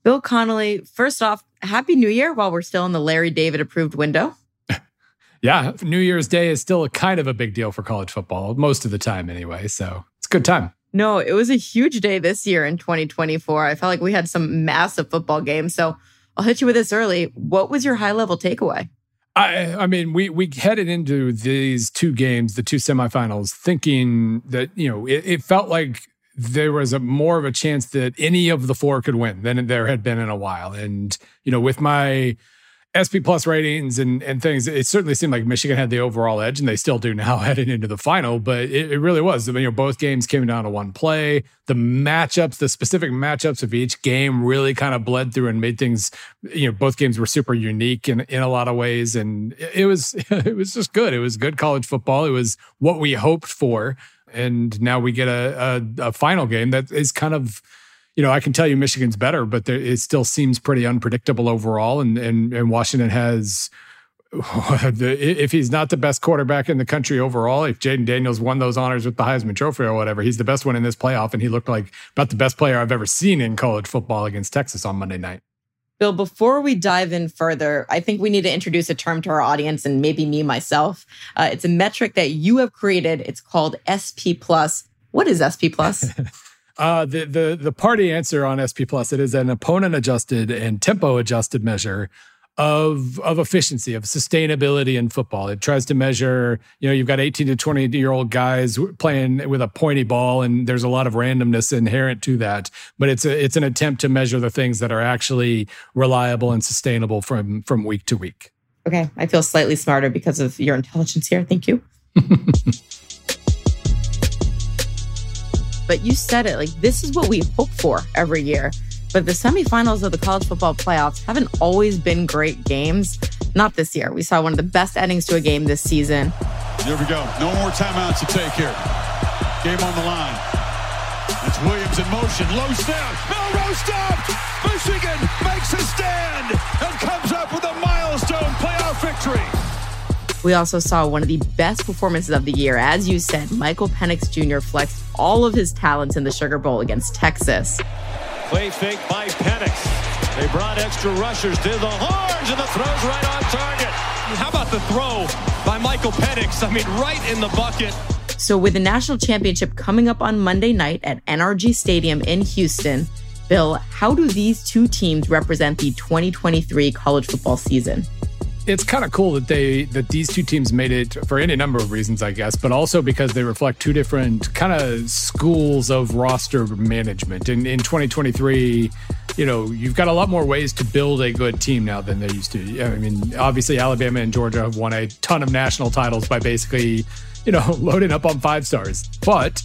Bill Connolly, first off, Happy New Year while we're still in the Larry David approved window. Yeah, New Year's Day is still kind of a big deal for college football, most of the time anyway. So it's a good time. No, it was a huge day this year in 2024. I felt like we had some massive football games. So I'll hit you with this early. What was your high-level takeaway? I mean, we headed into these two games, the two semifinals, thinking that, it felt like there was more of a chance that any of the four could win than there had been in a while. And, with my SP Plus ratings and things, it certainly seemed like Michigan had the overall edge, and they still do now heading into the final. But it really was. Both games came down to one play. The specific matchups of each game really kind of bled through and made things, both games were super unique in a lot of ways. And it was just good. It was good college football. It was what we hoped for. And now we get a final game that is kind of, I can tell you Michigan's better, but it still seems pretty unpredictable overall. And Washington has, if he's not the best quarterback in the country overall, if Jaden Daniels won those honors with the Heisman Trophy or whatever, he's the best one in this playoff. And he looked like about the best player I've ever seen in college football against Texas on Monday night. Bill, before we dive in further, I think we need to introduce a term to our audience and maybe me myself. It's a metric that you have created. It's called SP Plus. What is SP Plus? The party answer on SP Plus, it is an opponent adjusted and tempo adjusted measure of efficiency, of sustainability in football. It tries to measure, you've got 18 to 20-year-old guys playing with a pointy ball, and there's a lot of randomness inherent to that. But it's an attempt to measure the things that are actually reliable and sustainable from week to week. Okay, I feel slightly smarter because of your intelligence here. Thank you. But you said it, this is what we hope for every year. But the semifinals of the college football playoffs haven't always been great games. Not this year. We saw one of the best endings to a game this season. There we go. No more timeouts to take here. Game on the line. It's Williams in motion. Low snap. Milroe stopped. Michigan makes a stand and comes up with a milestone playoff victory. We also saw one of the best performances of the year. As you said, Michael Penix Jr. flexed all of his talents in the Sugar Bowl against Texas. Play fake by Penix. They brought extra rushers to the horns, and the throw's right on target. How about the throw by Michael Penix? Right in the bucket. So with the national championship coming up on Monday night at NRG Stadium in Houston, Bill, how do these two teams represent the 2023 college football season? It's kind of cool that these two teams made it for any number of reasons, I guess, but also because they reflect two different kind of schools of roster management. In 2023, you've got a lot more ways to build a good team now than there used to. Obviously, Alabama and Georgia have won a ton of national titles by basically loading up on 5 stars. But,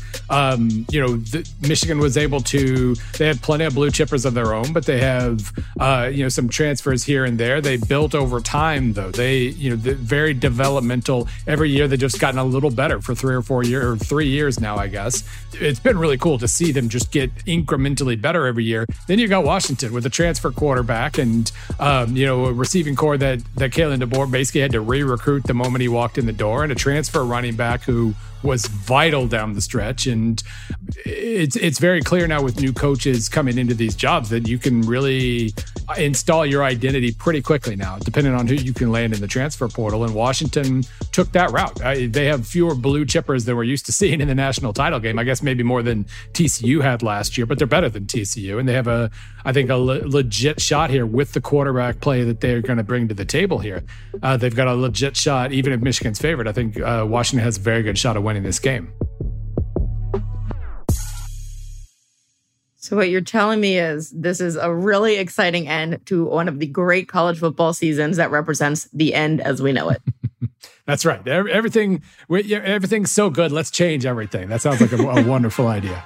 Michigan was able to, they had plenty of blue chippers of their own, but they have, some transfers here and there. They built over time, though. They're very developmental. Every year they've just gotten a little better for 3 years now, I guess. It's been really cool to see them just get incrementally better every year. Then you got Washington with a transfer quarterback and, a receiving core that Kalen DeBoer basically had to re-recruit the moment he walked in the door, and a transfer running back who was vital down the stretch. And it's very clear now with new coaches coming into these jobs that you can really install your identity pretty quickly now, depending on who you can land in the transfer portal. And Washington took that route. They have fewer blue chippers than we're used to seeing in the national title game. I guess maybe more than TCU had last year, but they're better than TCU. And they have a legit shot here with the quarterback play that they're going to bring to the table here. They've got a legit shot, even if Michigan's favored. I think Washington has a very good shot of winning this game. So what you're telling me is this is a really exciting end to one of the great college football seasons that represents the end as we know it. That's right. Everything's so good. Let's change everything. That sounds like a wonderful idea.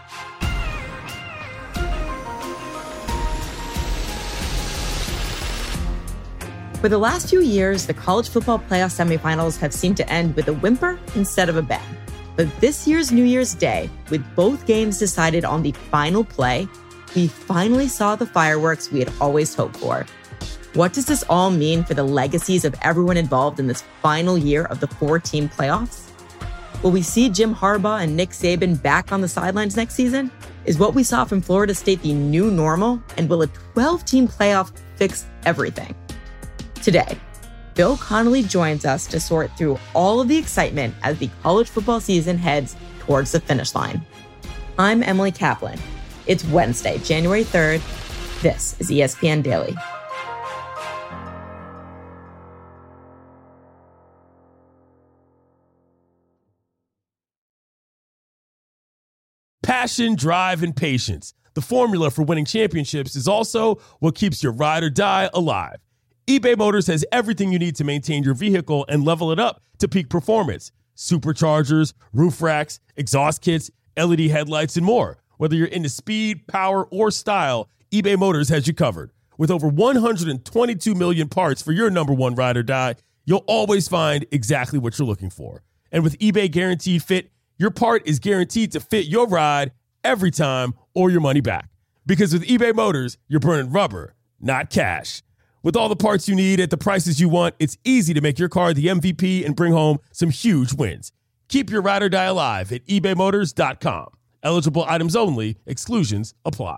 For the last few years, the college football playoff semifinals have seemed to end with a whimper instead of a bang. But this year's New Year's Day, with both games decided on the final play, we finally saw the fireworks we had always hoped for. What does this all mean for the legacies of everyone involved in this final year of the 4-team playoffs? Will we see Jim Harbaugh and Nick Saban back on the sidelines next season? Is what we saw from Florida State the new normal? And will a 12-team playoff fix everything? Today, Bill Connelly joins us to sort through all of the excitement as the college football season heads towards the finish line. I'm Emily Kaplan. It's Wednesday, January 3rd. This is ESPN Daily. Passion, drive, and patience. The formula for winning championships is also what keeps your ride or die alive. eBay Motors has everything you need to maintain your vehicle and level it up to peak performance. Superchargers, roof racks, exhaust kits, LED headlights, and more. Whether you're into speed, power, or style, eBay Motors has you covered. With over 122 million parts for your number one ride or die, you'll always find exactly what you're looking for. And with eBay Guaranteed Fit, your part is guaranteed to fit your ride every time or your money back. Because with eBay Motors, you're burning rubber, not cash. With all the parts you need at the prices you want, it's easy to make your car the MVP and bring home some huge wins. Keep your ride or die alive at ebaymotors.com. Eligible items only. Exclusions apply.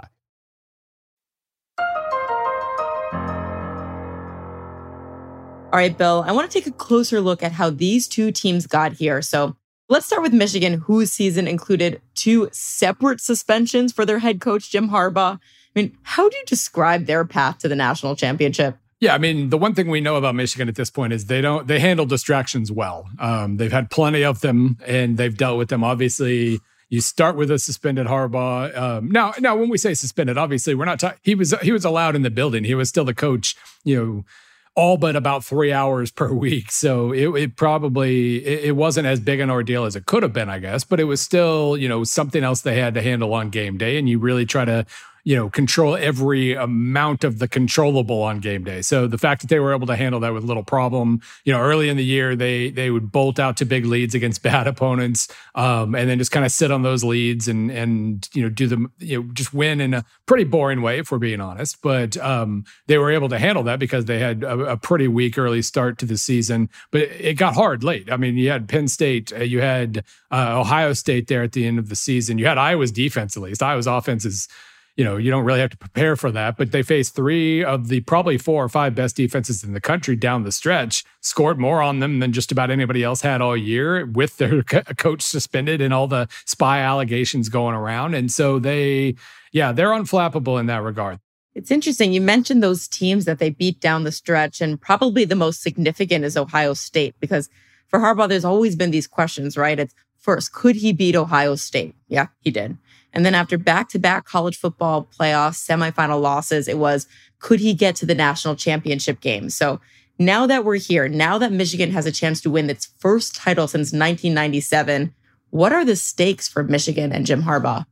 All right, Bill, I want to take a closer look at how these two teams got here. So let's start with Michigan, whose season included two separate suspensions for their head coach, Jim Harbaugh. I mean, how do you describe their path to the national championship? Yeah, I mean, the one thing we know about Michigan at this point is they handle distractions well. They've had plenty of them, and they've dealt with them. Obviously, you start with a suspended Harbaugh. Now, when we say suspended, obviously we're not talking. He was allowed in the building. He was still the coach. All but about 3 hours per week. So it probably wasn't as big an ordeal as it could have been, I guess, but it was still, something else they had to handle on game day. And you really try to, control every amount of the controllable on game day. So the fact that they were able to handle that with little problem, early in the year, they would bolt out to big leads against bad opponents, and then just kind of sit on those leads and do them, just win in a pretty boring way, if we're being honest. But they were able to handle that because they had a pretty weak early start to the season, but it got hard late. I mean, you had Penn State, you had Ohio State there at the end of the season. You had Iowa's defense, at least. Iowa's offense is, you don't really have to prepare for that, but they faced three of the probably 4 or 5 best defenses in the country down the stretch, scored more on them than just about anybody else had all year with their coach suspended and all the spy allegations going around. And so they're unflappable in that regard. It's interesting. You mentioned those teams that they beat down the stretch, and probably the most significant is Ohio State, because for Harbaugh, there's always been these questions, right? It's first, could he beat Ohio State? Yeah, he did. And then after back-to-back college football playoff semifinal losses, it was, could he get to the national championship game? So now that we're here, now that Michigan has a chance to win its first title since 1997, what are the stakes for Michigan and Jim Harbaugh?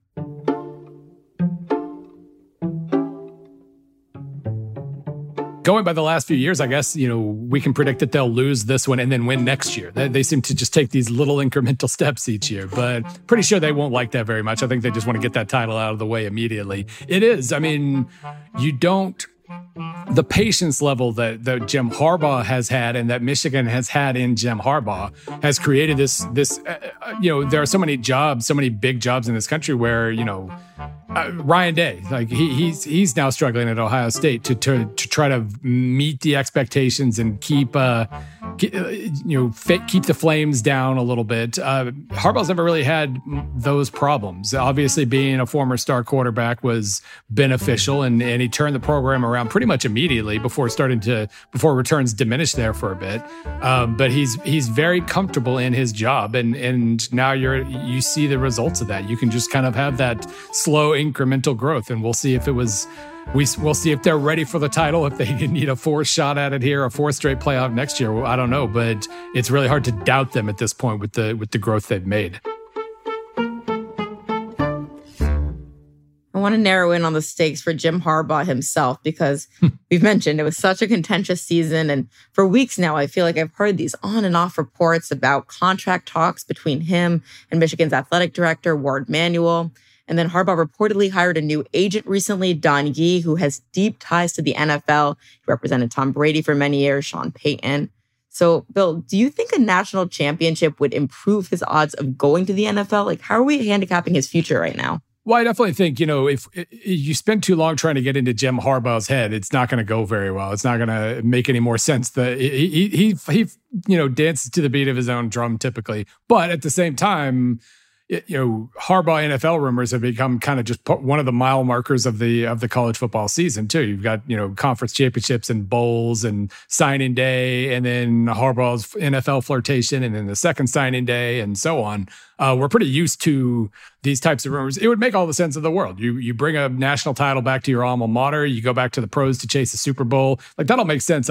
Going by the last few years, I guess, we can predict that they'll lose this one and then win next year. They seem to just take these little incremental steps each year, but pretty sure they won't like that very much. I think they just want to get that title out of the way immediately. It is. I mean, the patience level that Jim Harbaugh has had and that Michigan has had in Jim Harbaugh has created this there are so many jobs, so many big jobs in this country where, Ryan Day, like he's now struggling at Ohio State to try to meet the expectations and keep the flames down a little bit. Harbaugh's never really had those problems. Obviously, being a former star quarterback was beneficial, and he turned the program around pretty much immediately before returns diminished there for a bit. But he's very comfortable in his job, and now you see the results of that. You can just kind of have that slow incremental growth, and we'll see if we'll see if they're ready for the title, if they need a 4th shot at it here, a 4th straight playoff next year. Well, I don't know, but it's really hard to doubt them at this point with the growth they've made. I want to narrow in on the stakes for Jim Harbaugh himself, because we've mentioned it was such a contentious season. And for weeks now, I feel like I've heard these on and off reports about contract talks between him and Michigan's athletic director, Ward Manuel. And then Harbaugh reportedly hired a new agent recently, Don Yee, who has deep ties to the NFL. He represented Tom Brady for many years, Sean Payton. So, Bill, do you think a national championship would improve his odds of going to the NFL? Like, how are we handicapping his future right now? Well, I definitely think, if you spend too long trying to get into Jim Harbaugh's head, it's not going to go very well. It's not going to make any more sense. That he dances to the beat of his own drum typically. But at the same time, Harbaugh NFL rumors have become kind of just one of the mile markers of the college football season too. You've got conference championships and bowls and signing day, and then Harbaugh's NFL flirtation, and then the second signing day, and so on. We're pretty used to these types of rumors. It would make all the sense of the world. You bring a national title back to your alma mater. You go back to the pros to chase a Super Bowl. Like, that'll make sense.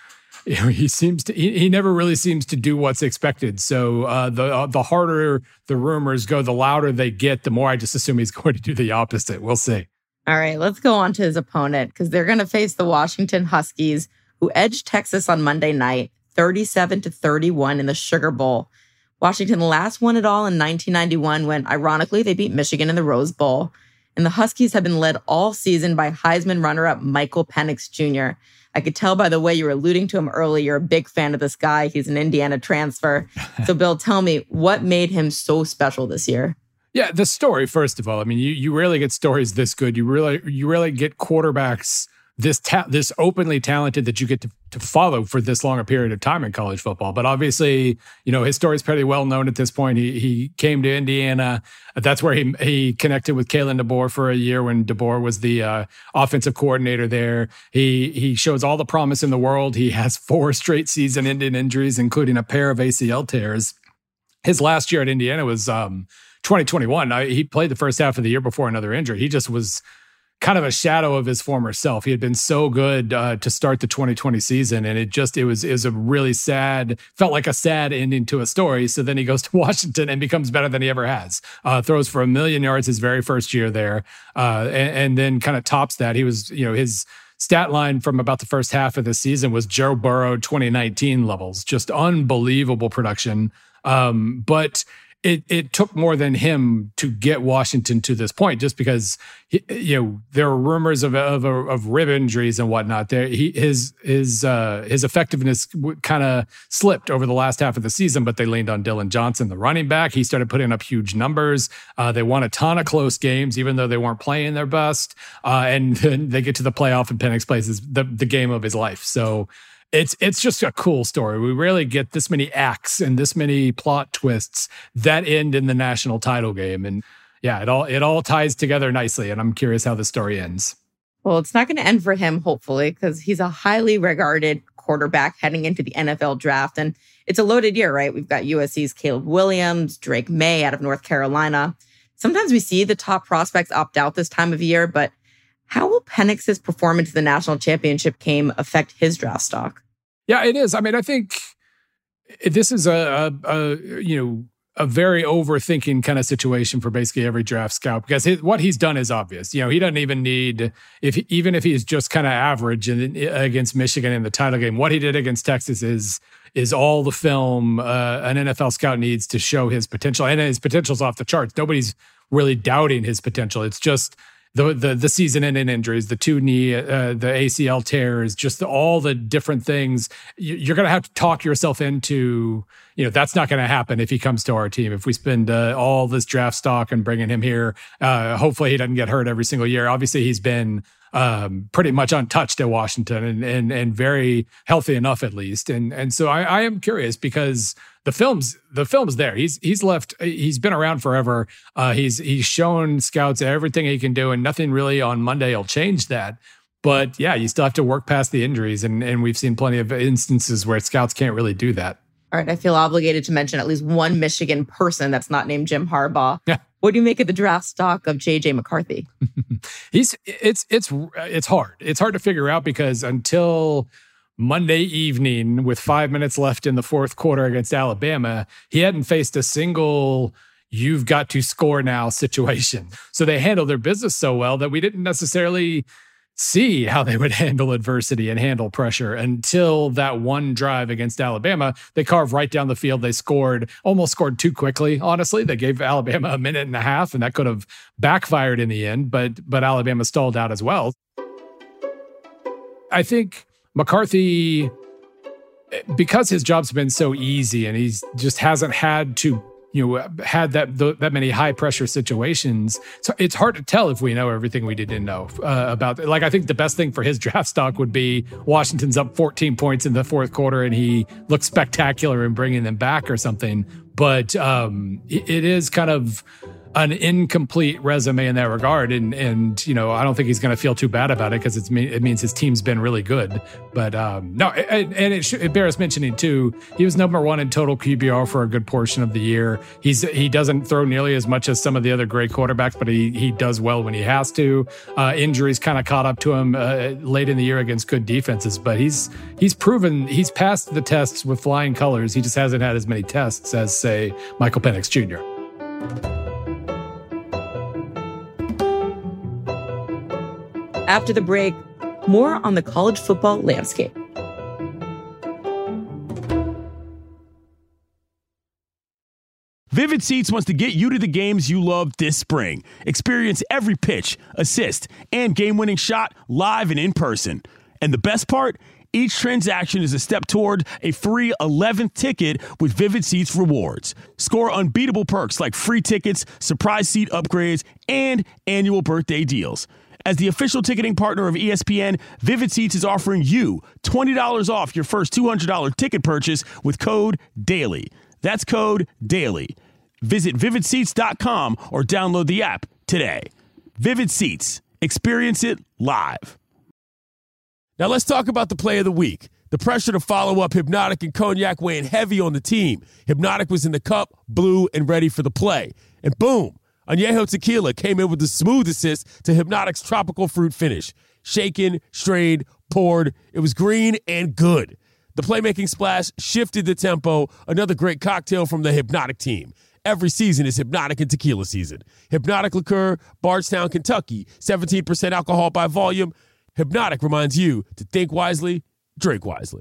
He never really seems to do what's expected. So the harder the rumors go, the louder they get, the more I just assume he's going to do the opposite. We'll see. All right, let's go on to his opponent, because they're going to face the Washington Huskies, who edged Texas on Monday night, 37-31 in the Sugar Bowl. Washington last won it all in 1991 when, ironically, they beat Michigan in the Rose Bowl. And the Huskies have been led all season by Heisman runner-up Michael Penix Jr. I could tell by the way you were alluding to him earlier, you're a big fan of this guy. He's an Indiana transfer. So, Bill, tell me, what made him so special this year? Yeah, the story, first of all. I mean, you rarely get stories this good. You rarely get quarterbacks this openly talented that you get to follow for this long a period of time in college football. But obviously, his story is pretty well known at this point. He came to Indiana. That's where he connected with Kalen DeBoer for a year when DeBoer was the offensive coordinator there. He shows all the promise in the world. He has 4 straight season-ending injuries, including a pair of ACL tears. His last year at Indiana was 2021. He played the first half of the year before another injury. He just was kind of a shadow of his former self. He had been so good to start the 2020 season, and it was a really felt like a sad ending to a story. So then he goes to Washington and becomes better than he ever has. Throws for 1 million yards his very first year there, and then kind of tops that. He was, his stat line from about the first half of the season was Joe Burrow 2019 levels, just unbelievable production. But it took more than him to get Washington to this point, just because there were rumors of rib injuries and whatnot. His effectiveness kind of slipped over the last half of the season, but they leaned on Dylan Johnson, the running back. He started putting up huge numbers. They won a ton of close games, even though they weren't playing their best. And then they get to the playoff, and Penix plays the game of his life. So it's just a cool story. We rarely get this many acts and this many plot twists that end in the national title game. And yeah, it all ties together nicely. And I'm curious how the story ends. Well, it's not going to end for him, hopefully, because he's a highly regarded quarterback heading into the NFL draft. And it's a loaded year, right? We've got USC's Caleb Williams, Drake May out of North Carolina. Sometimes we see the top prospects opt out this time of year, but how will Penix's performance in the national championship game affect his draft stock? Yeah, it is. I mean, I think this is a very overthinking kind of situation for basically every draft scout, because what he's done is obvious. He doesn't even need, even if he's just kind of average against Michigan in the title game, what he did against Texas is all the film an NFL scout needs to show his potential, and his potential's off the charts. Nobody's really doubting his potential. It's just the season-ending injuries, the 2 knee, the ACL tears, just all the different things. You're going to have to talk yourself into, that's not going to happen if he comes to our team. If we spend all this draft stock and bringing him here, hopefully he doesn't get hurt every single year. Obviously, he's been pretty much untouched at Washington and very healthy enough, at least. And so I am curious, because the film's there. He's been around forever. He's shown scouts everything he can do, and nothing really on Monday will change that. But yeah, you still have to work past the injuries, and we've seen plenty of instances where scouts can't really do that. All right, I feel obligated to mention at least one Michigan person that's not named Jim Harbaugh. Yeah. What do you make of the draft stock of J.J. McCarthy? It's hard. It's hard to figure out, because until Monday evening, with 5 minutes left in the fourth quarter against Alabama, he hadn't faced a single "you've got to score now" situation. So they handled their business so well that we didn't necessarily see how they would handle adversity and handle pressure until that one drive against Alabama. They carved right down the field. They almost scored too quickly, honestly. They gave Alabama a minute and a half, and that could have backfired in the end, but Alabama stalled out as well. I think McCarthy, because his job's been so easy and he's just hasn't had to had that many high pressure situations. So it's hard to tell if we know everything we didn't know about. Like, I think the best thing for his draft stock would be Washington's up 14 points in the fourth quarter and he looks spectacular in bringing them back or something. But it is kind of an incomplete resume in that regard. And I don't think he's going to feel too bad about it because it means his team's been really good. But no, and it bears mentioning too, he was number one in total QBR for a good portion of the year. He doesn't throw nearly as much as some of the other great quarterbacks, but he does well when he has to. Injuries kind of caught up to him late in the year against good defenses, but he's proven he's passed the tests with flying colors. He just hasn't had as many tests as, say, Michael Penix Jr. After the break, more on the college football landscape. Vivid Seats wants to get you to the games you love this spring. Experience every pitch, assist, and game-winning shot live and in person. And the best part? Each transaction is a step toward a free 11th ticket with Vivid Seats rewards. Score unbeatable perks like free tickets, surprise seat upgrades, and annual birthday deals. As the official ticketing partner of ESPN, Vivid Seats is offering you $20 off your first $200 ticket purchase with code DAILY. That's code DAILY. Visit vividseats.com or download the app today. Vivid Seats. Experience it live. Now let's talk about the play of the week. The pressure to follow up Hypnotic and Cognac weighing heavy on the team. Hypnotic was in the cup, blue, and ready for the play. And boom! Añejo Tequila came in with the smooth assist to Hypnotic's tropical fruit finish. Shaken, strained, poured. It was green and good. The playmaking splash shifted the tempo. Another great cocktail from the Hypnotic team. Every season is Hypnotic and Tequila season. Hypnotic Liqueur, Bardstown, Kentucky. 17% alcohol by volume. Hypnotic reminds you to think wisely, drink wisely.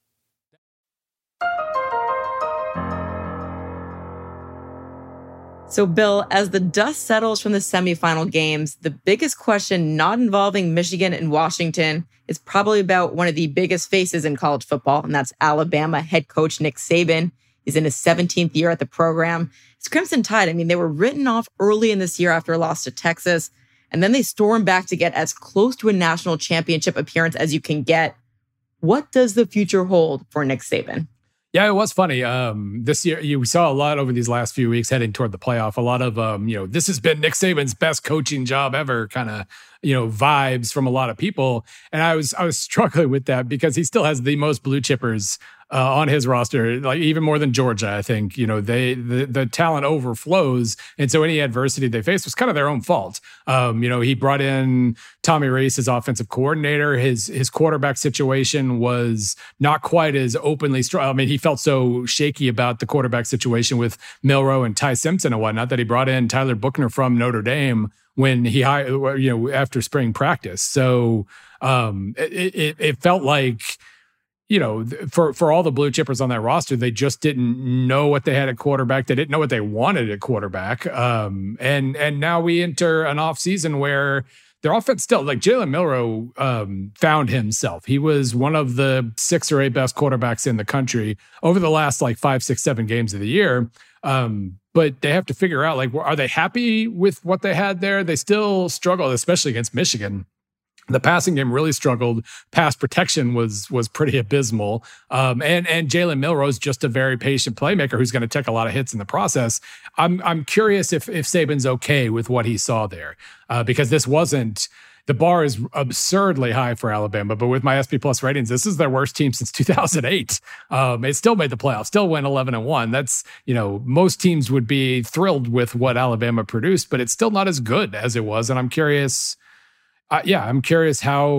So, Bill, as the dust settles from the semifinal games, the biggest question not involving Michigan and Washington is probably about one of the biggest faces in college football, and that's Alabama head coach Nick Saban. He's in his 17th year at the program. It's Crimson Tide. I mean, they were written off early in this year after a loss to Texas, and then they stormed back to get as close to a national championship appearance as you can get. What does the future hold for Nick Saban? Yeah, it was funny. This year, we saw a lot over these last few weeks heading toward the playoff. A lot of, this has been Nick Saban's best coaching job ever kind of, vibes from a lot of people. And I was struggling with that because he still has the most blue chippers on his roster, like even more than Georgia, I think. The talent overflows. And so any adversity they faced was kind of their own fault. He brought in Tommy Rees as offensive coordinator. His quarterback situation was not quite as openly strong. I mean, he felt so shaky about the quarterback situation with Milroe and Ty Simpson and whatnot that he brought in Tyler Buchner from Notre Dame when he hired, after spring practice. So it felt like, for all the blue chippers on that roster, they just didn't know what they had at quarterback. They didn't know what they wanted at quarterback. And now we enter an off season where their offense still, like Jalen Milroe found himself. He was one of the 6 or 8 best quarterbacks in the country over the last 5, 6, 7 games of the year. But they have to figure out, are they happy with what they had there? They still struggle, especially against Michigan. The passing game really struggled. Pass protection was pretty abysmal. And Jalen Milroe is just a very patient playmaker who's going to take a lot of hits in the process. I'm curious if Saban's okay with what he saw there, because this wasn't. The bar is absurdly high for Alabama, but with my SP Plus ratings, this is their worst team since 2008. It still made the playoffs, still went 11-1. That's, most teams would be thrilled with what Alabama produced, but it's still not as good as it was. And I'm curious. I'm curious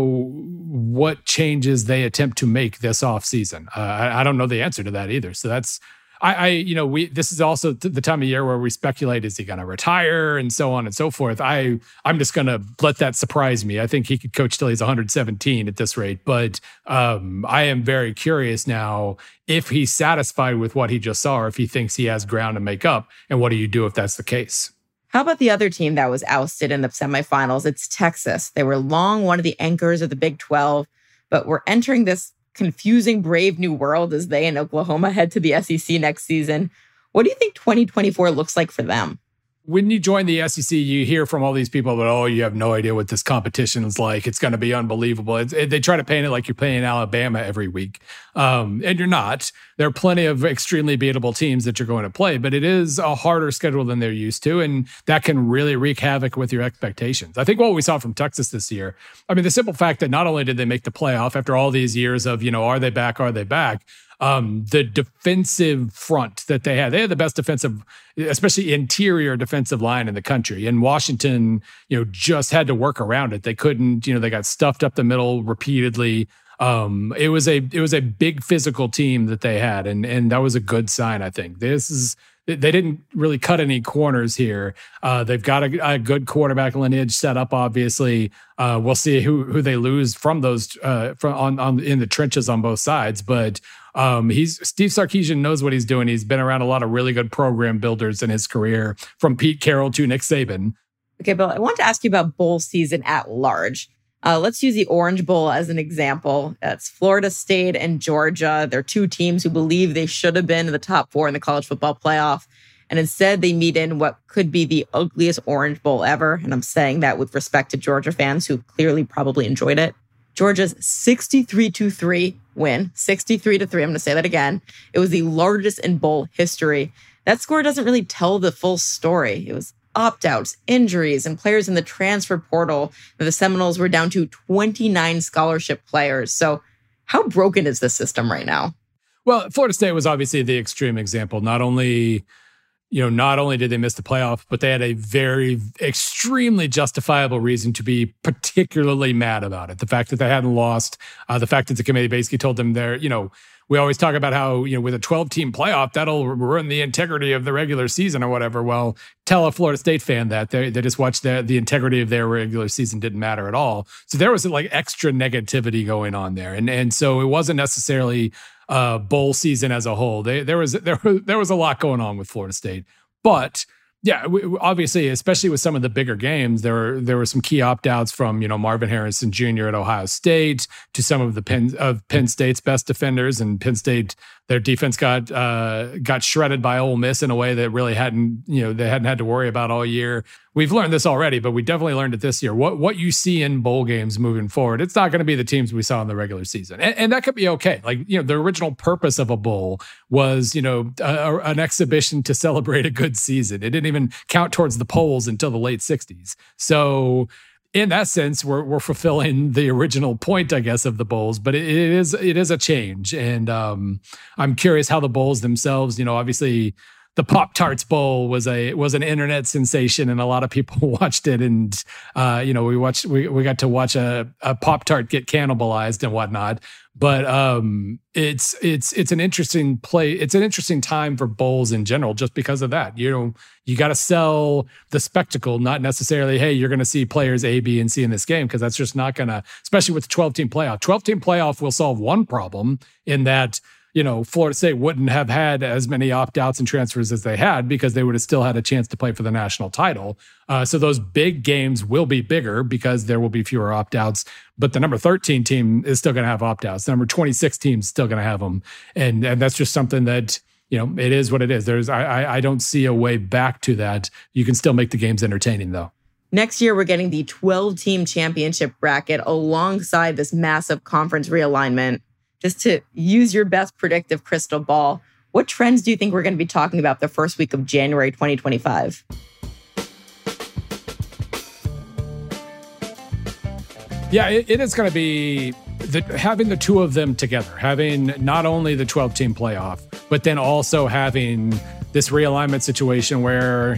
what changes they attempt to make this offseason. I don't know the answer to that either. So that's, this is also the time of year where we speculate, is he going to retire and so on and so forth. I'm just going to let that surprise me. I think he could coach till he's 117 at this rate. But I am very curious now if he's satisfied with what he just saw or if he thinks he has ground to make up. And what do you do if that's the case? How about the other team that was ousted in the semifinals? It's Texas. They were long one of the anchors of the Big 12, but we're entering this confusing, brave new world as they and Oklahoma head to the SEC next season. What do you think 2024 looks like for them? When you join the SEC, you hear from all these people that, oh, you have no idea what this competition is like. It's going to be unbelievable. They try to paint it like you're playing Alabama every week. And you're not. There are plenty of extremely beatable teams that you're going to play, but it is a harder schedule than they're used to. And that can really wreak havoc with your expectations. I think what we saw from Texas this year, I mean, the simple fact that not only did they make the playoff after all these years of, are they back? The defensive front that they had the best defensive, especially interior defensive line in the country. And Washington, just had to work around it. They couldn't, they got stuffed up the middle repeatedly. It was a big physical team that they had. And that was a good sign, I think. They didn't really cut any corners here. They've got a good quarterback lineage set up, obviously. We'll see who they lose from those in the trenches on both sides. But Steve Sarkisian knows what he's doing. He's been around a lot of really good program builders in his career, from Pete Carroll to Nick Saban. Okay, Bill, I want to ask you about bowl season at large. Let's use the Orange Bowl as an example. It's Florida State and Georgia. They're two teams who believe they should have been in the top 4 in the college football playoff. And instead, they meet in what could be the ugliest Orange Bowl ever. And I'm saying that with respect to Georgia fans who clearly probably enjoyed it. Georgia's 63-3 win, 63-3. I'm going to say that again. It was the largest in bowl history. That score doesn't really tell the full story. It was opt-outs, injuries, and players in the transfer portal. The Seminoles were down to 29 scholarship players. So how broken is this system right now? Well, Florida State was obviously the extreme example. Not only did they miss the playoff, but they had a very extremely justifiable reason to be particularly mad about it. The fact that they hadn't lost, the fact that the committee basically told them we always talk about how, with a 12-team playoff, that'll ruin the integrity of the regular season or whatever. Well, tell a Florida State fan that. They just watched the integrity of their regular season didn't matter at all. So there was extra negativity going on there. And so it wasn't necessarily bowl season as a whole. There was a lot going on with Florida State. But yeah, obviously, especially with some of the bigger games, there were some key opt-outs from Marvin Harrison Jr. at Ohio State to some of the Penn State's best defenders, and Penn State, their defense got shredded by Ole Miss in a way that really they hadn't had to worry about all year. We've learned this already, but we definitely learned it this year. What you see in bowl games moving forward, it's not going to be the teams we saw in the regular season, and that could be okay. The original purpose of a bowl was an exhibition to celebrate a good season. It didn't even count towards the polls until the late 60s. So in that sense, we're fulfilling the original point, I guess, of the bowls, but it is a change. And I'm curious how the bowls themselves, obviously the Pop-Tarts Bowl was an internet sensation, and a lot of people watched it. And we got to watch a Pop-Tart get cannibalized and whatnot. But it's an interesting play. It's an interesting time for bowls in general, just because of that. You got to sell the spectacle, not necessarily, hey, you're going to see players A, B, and C in this game, because that's just not going to, especially with the 12-team playoff. 12-team playoff will solve one problem in that, Florida State wouldn't have had as many opt-outs and transfers as they had, because they would have still had a chance to play for the national title. So those big games will be bigger because there will be fewer opt-outs. But the number 13 team is still going to have opt-outs. The number 26 team is still going to have them. And that's just something that, it is what it is. I don't see a way back to that. You can still make the games entertaining, though. Next year, we're getting the 12-team championship bracket alongside this massive conference realignment. Just to use your best predictive crystal ball, what trends do you think we're going to be talking about the first week of January 2025? Yeah, it is going to be having the two of them together, having not only the 12-team playoff, but then also having this realignment situation where,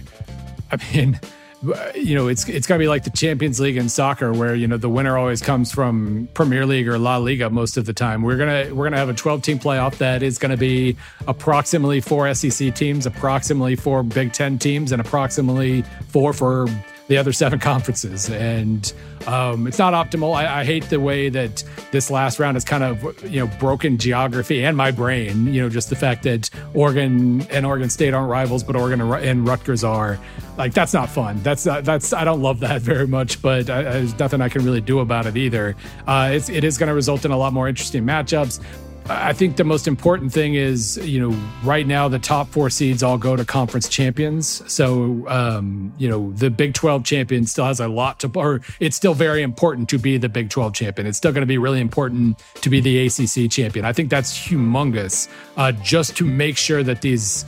it's going to be like the Champions League in soccer, where the winner always comes from Premier League or La Liga most of the time. We're gonna have a 12-team playoff that is going to be approximately 4 SEC teams, approximately 4 Big Ten teams, and approximately 4 for the other 7 conferences. And it's not optimal. I hate the way that this last round has kind of, broken geography and my brain, just the fact that Oregon and Oregon State aren't rivals, but Oregon and Rutgers are. That's not fun. I don't love that very much, but there's nothing I can really do about it either. It is going to result in a lot more interesting matchups. I think the most important thing is, right now the top 4 seeds all go to conference champions. So, the Big 12 champion still has a lot or it's still very important to be the Big 12 champion. It's still going to be really important to be the ACC champion. I think that's humongous, just to make sure that these,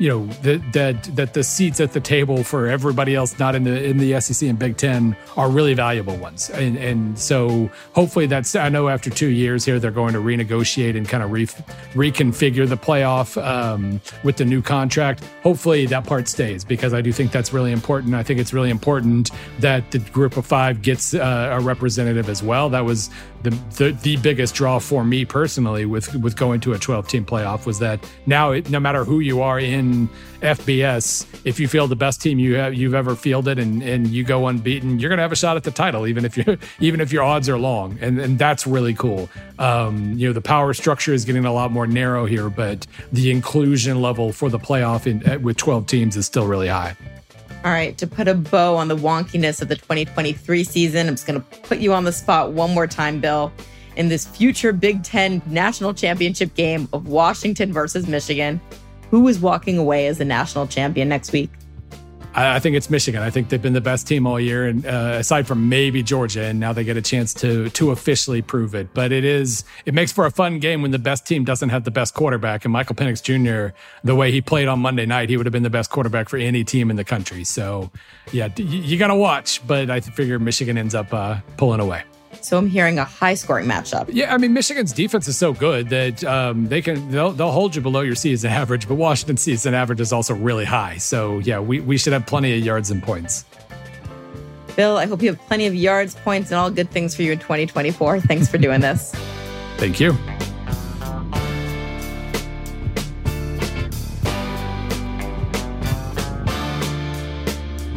that the seats at the table for everybody else not in the SEC and Big Ten are really valuable ones. And so hopefully I know after 2 years here, they're going to renegotiate and kind of reconfigure the playoff with the new contract. Hopefully that part stays, because I do think that's really important. I think it's really important that the group of 5 gets a representative as well. That was the biggest draw for me personally with going to a 12-team playoff, was that now no matter who you are in FBS, if you field the best team you've ever fielded and you go unbeaten, you're going to have a shot at the title, even if your odds are long, and that's really cool. The power structure is getting a lot more narrow here, but the inclusion level for the playoff with 12 teams is still really high. All right, to put a bow on the wonkiness of the 2023 season, I'm just going to put you on the spot one more time, Bill. In this future Big Ten national championship game of Washington versus Michigan, who is walking away as the national champion next week? I think it's Michigan. I think they've been the best team all year, and aside from maybe Georgia, and now they get a chance to officially prove it. But it makes for a fun game when the best team doesn't have the best quarterback. And Michael Penix Jr., the way he played on Monday night, he would have been the best quarterback for any team in the country. So, yeah, you got to watch. But I figure Michigan ends up pulling away. So I'm hearing a high-scoring matchup. Yeah, I mean, Michigan's defense is so good that they'll hold you below your season average, but Washington's season average is also really high. So, yeah, we should have plenty of yards and points. Bill, I hope you have plenty of yards, points, and all good things for you in 2024. Thanks for doing this. Thank you.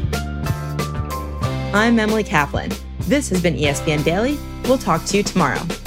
I'm Emily Kaplan. This has been ESPN Daily. We'll talk to you tomorrow.